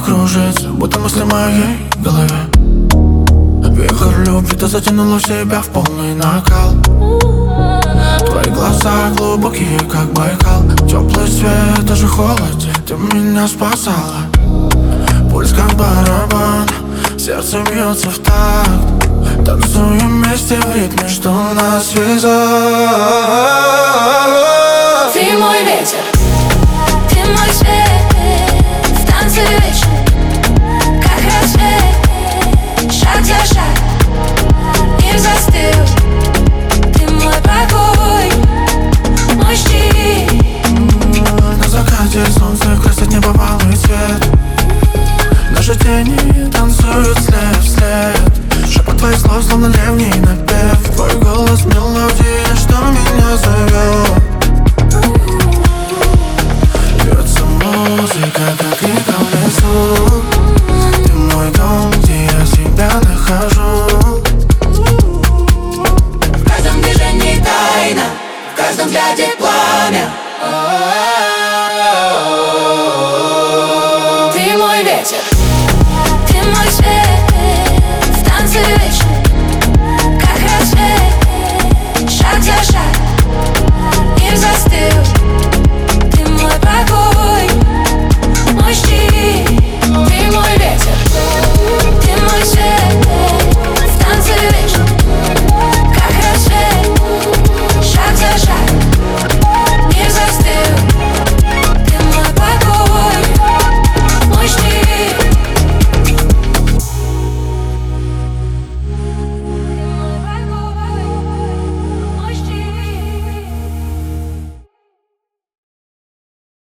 кружится, будто мысли в моей голове. Вихрь любви, ты затянула в себя в полный накал. Твои глаза глубокие, как Байкал. Теплый свет, даже холод, ты меня спасала. Пульс как барабан, сердце бьется в такт. Танцуем вместе в ритме, что нас связал. Ты мой ветер, ты мой свет, в танце вечный, как рассвет. Шаг за шаг, мир застыл. Ты мой покой, мой щит. На закате солнце красит небывалый цвет. Наши тени танцуют след в след. Шепот твоих слов, словно древний напев. Твой голос мелодия, что меня зовет.